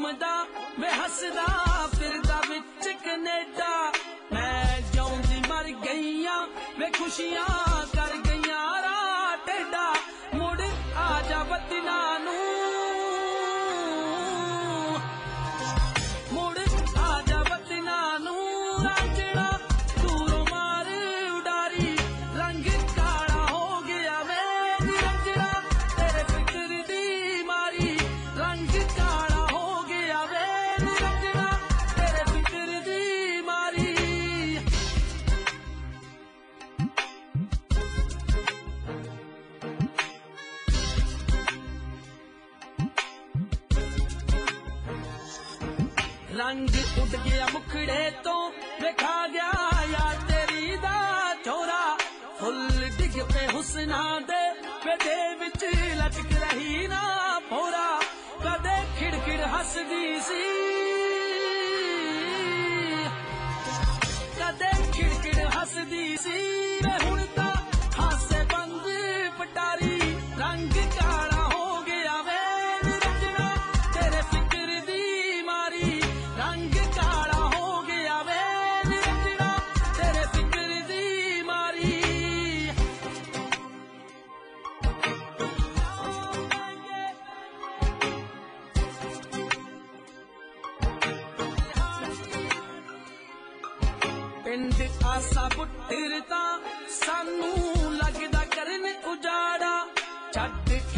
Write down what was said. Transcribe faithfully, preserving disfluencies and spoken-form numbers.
घूमदा वे हसदा फिरदा विच कनेडा मैं जिउंदी मर गईयां वे खुशियां कर गईयां राह टेढ़ा मुड़ आ जा वतना नूं मुड़ आ जा वतना नूं रांझड़ा दूरों मार उडारी रंग काला हो गया वे निरंजड़ा तेरे फिक्र दी मारी रंग काला हो गया वे निरंजड़ा तेरे फिक्र दी मारी रंग उड़ गया मुखड़े तो देखा गया यार तेरी दा चोरा फुल डिग पे हुसना दे बेदे विच लटक रही ना भोरा कदे खिड़खिड़ हसदी सी कदे खिड़खिड़ हसदी सी वे हुण तां हासे बंद पटारी रंग काला हो गया वे निरंजना तेरे फिक्र दी मारी रंग काला हो गया वे निरंजना तेरे फिक्र दी मारी पिंड आसा पुट्टर तां सानू लगदा करन उजाड़ा छड्ड